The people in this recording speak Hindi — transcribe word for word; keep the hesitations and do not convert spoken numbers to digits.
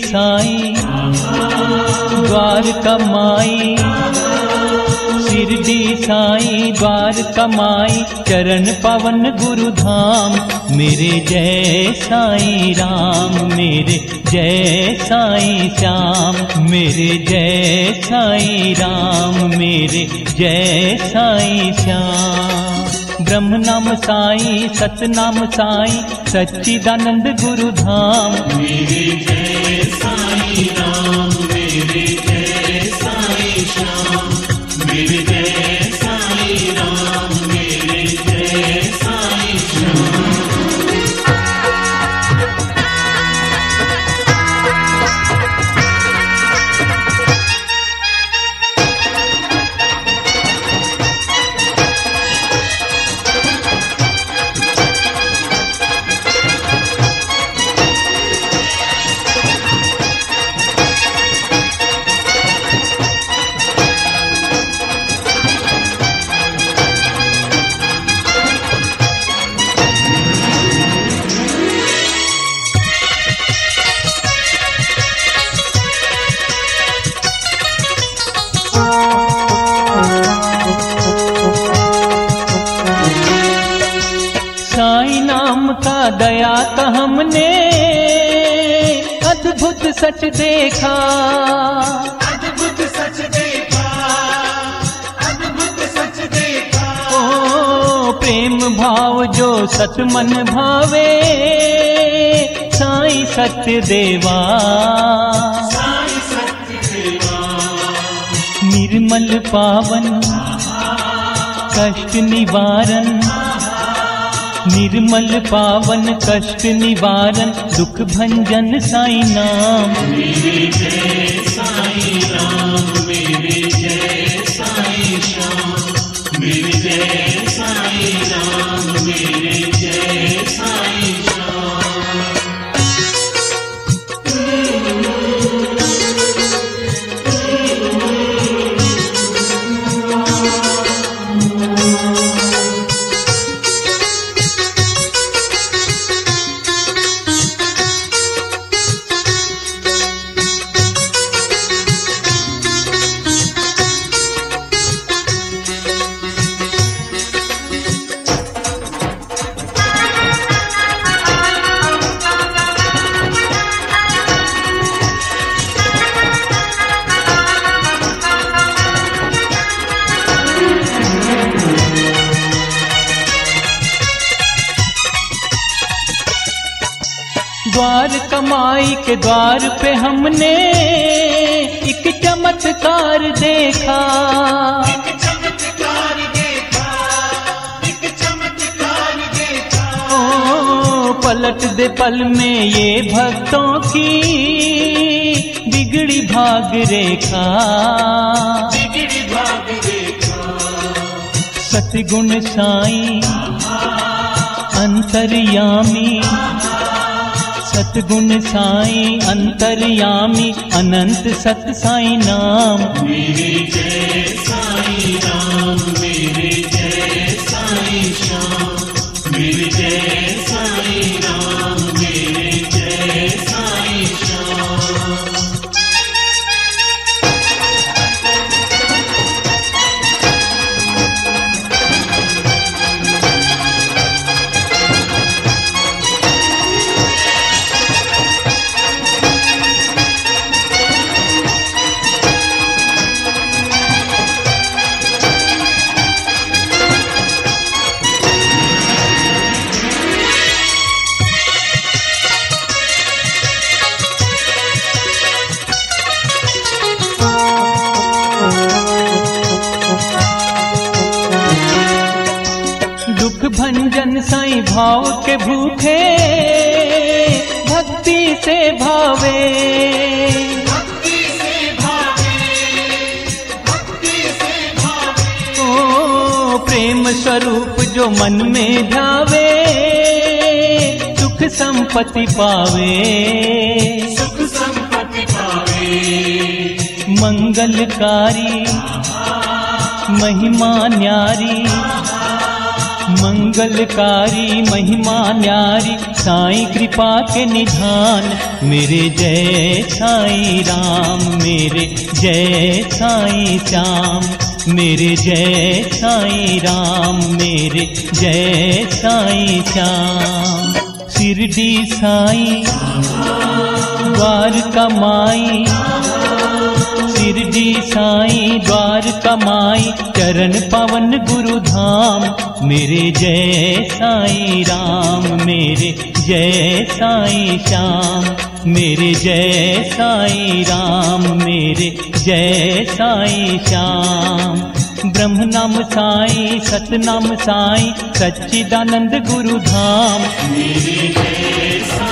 साईं द्वारका माई, शिरडी साईं द्वारका माई, चरण पवन गुरु धाम। मेरे जय साईं राम, मेरे जय साईं श्याम, मेरे जय साईं राम, मेरे जय साईं श्याम। ब्रह्म नाम साईं, सतनाम साईं, सच्चिदानंद गुरु धाम। मेरे जय साईं राम, मेरे जय साईं श्याम, मेरे जय साईं राम, मेरे जय साईं श्याम। साईं नाम का दया का हमने अद्भुत सच देखा, अद्भुत सच देखा, अद्भुत सच देखा। ओ प्रेम भाव जो सत मन भावे, साईं सत्य देवा, साईं सत्य देवा। निर्मल पावन कष्ट निवारण, निर्मल पावन कष्ट निवारण, दुख भंजन साईं नाम। मेरे जय साईं राम, मेरे जय साईं श्याम, मेरे जय साईं राम, मेरे जय साईं श्याम। द्वारका माई के द्वार पे हमने एक चमत्कार देखा, एक चमत्कार देखा, एक चमत्कार देखा। ओ पलट दे पल में ये भक्तों की बिगड़ी भाग रेखा, बिगड़ी भाग रेखा। सतगुण साईं अंतर्यामी, सतगुण साईं अंतर्यामी, अनंत सत साईं नाम। मेरे जय साईं राम, मेरे जय साईं श्याम, मेरे जय साईं राम, मेरे जय साईं श्याम। दुख भंजन साईं भाव के भूखे, भक्ति से भावे, भक्ति से भावे, भक्ति से भावे। ओ प्रेम स्वरूप जो मन में ध्यावे, सुख संपत्ति पावे, सुख संपत्ति पावे। मंगलकारी महिमा न्यारी, मंगलकारी महिमा न्यारी साईं कृपा के निधान। मेरे जय साईं राम, मेरे जय साईं श्याम, मेरे जय साईं राम, मेरे जय साईं श्याम। शिरडी साईं द्वारका माई, शिरडी साईं द्वारका माई, चरण पवन गुरु धाम। मेरे जय साईं राम, मेरे जय साईं श्याम, मेरे जय साईं राम, मेरे जय साईं श्याम। ब्रह्म नाम साईं, सतनाम साईं, सच्चिदानंद गुरु धाम। मेरे जय